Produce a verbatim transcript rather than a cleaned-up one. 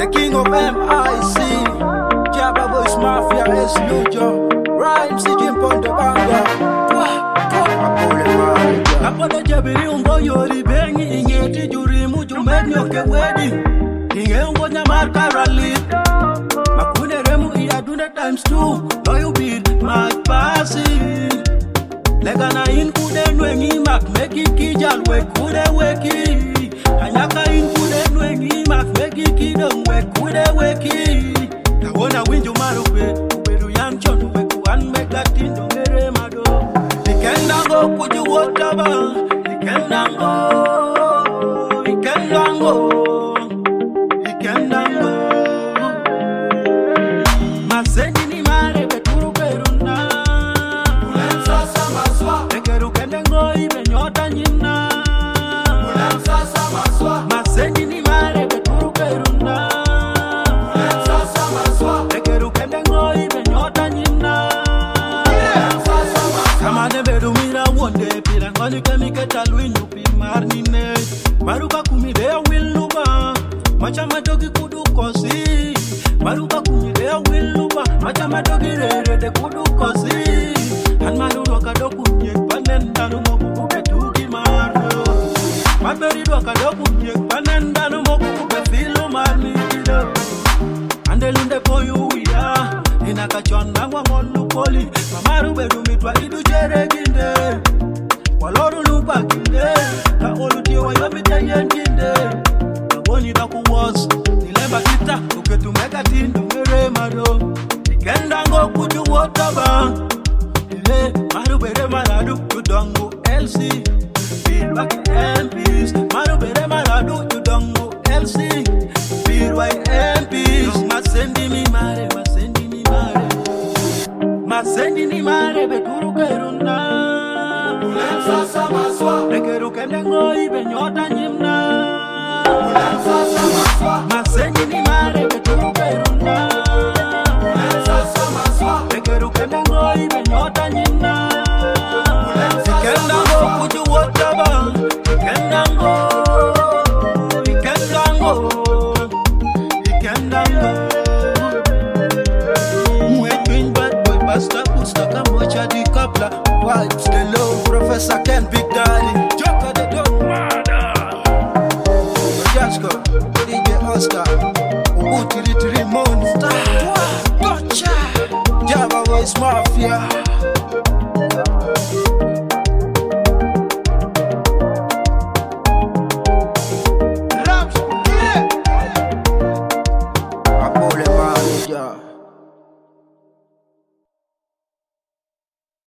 The king of M I C, Jabba Voice Mafia is Lujo. Rhymes, he jump on the banga. Kapoda jabiri umbo yori bengi ingeti juri muju menyo ke wedi. Inge umbo nyamar karali. Makune remu iya dune times two. No you beat my passing. Lega na in kude nwengi mak meki kijal we kude weki. Anyaka in kude nwengi mak meki kidong we kude weki. Na wona winju marupe ubedu yang chonu we kuan megatindo mere mado. Ikendango kuju wotaba. Ikendango Ikendango Ikendango Masenyi ni mare beturu beruna. Ulemsa samaswa Bekeru kendengo ibe nyota nyina. Ulemsa samaswa Masenyi ni mare beturu beruna. Ulemsa samaswa Bekeru kendengo ibe nyota nyina. Ulemsa samaswa Kama nebedu mira wonde pirangoni kemiketa luinyu pimarnine. Maruka kumidea wiluba Macha madogi kudu kosi. Maruka kumidea wiluba Macha madogi rere de kudu kosi. Han maru waka doku nyek panenda no moku kube tuki marno. Maberi waka doku nyek panenda no moku kube filo marni kilo. Andelunde koyu uya Inakachona wangolu poli. Mamaru bedu mitwa idu jere ginde. Waloru lupa kinde. Ka olu tiwa yomite yenginde. Woni da ku was Nileba kita Uketu mega tindo mere mado. Ikendango kuju wotaba. Ile maru bere maradu Tudongo L C Feel back M Ps. Maru bere maradu Tudongo L C Feel by M Ps. Masendi mi mare Masendi mi mare Masendi ni mare Beturu keruna. Ulemsa samaswa Bekeru kendengo ibe nyota nyimna. Ulemsa samaswa Masenyi ni mare beturu keruna. Ulemsa samaswa Bekeru kendengo ibe nyota nyina. Ikendango kuju wotaba. Ikendango Ikendango Ikendango Mwetwin bad boy basta pusta kamocha di kapla. Vibes the low Professor Ken Big Daddy Joker the dog murder. Jasko D J Oscar Ubuti Little Monster Gotcha Jabba Voice Mafia. Raps, yeah. Apole Manager.